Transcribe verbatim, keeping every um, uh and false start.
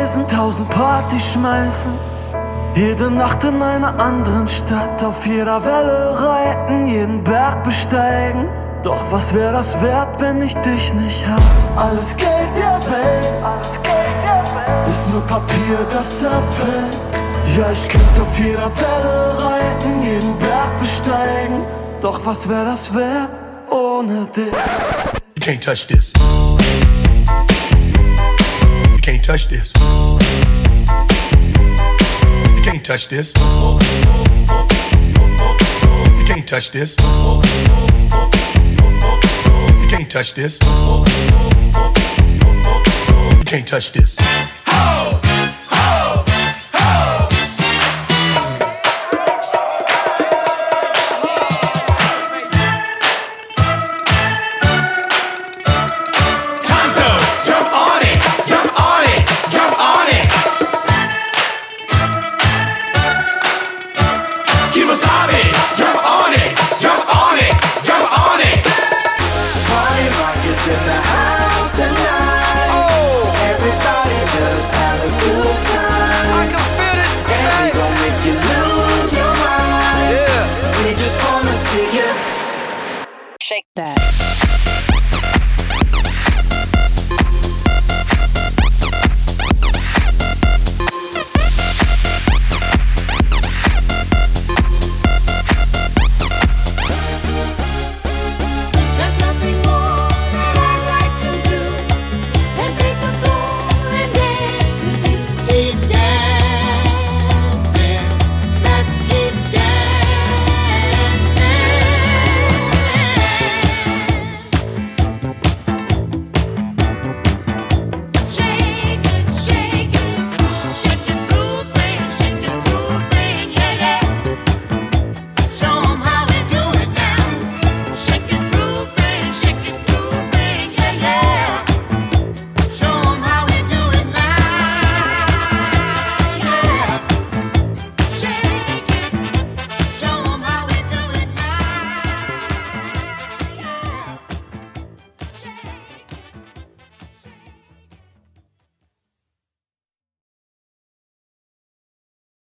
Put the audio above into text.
reisen, tausend Partys schmeißen, jede Nacht in einer anderen Stadt, auf jeder Welle reiten, jeden Berg besteigen. Doch was wär das wert, wenn ich dich nicht hab? Alles Geld der Welt ist nur Papier, das zerfällt. Ja, ich könnte auf jeder Welle reiten, jeden Berg besteigen. Doch was wär das wert ohne dich? You can't touch this. You can't touch this. You can't touch this. You can't touch this. You can't touch this. You can't touch this.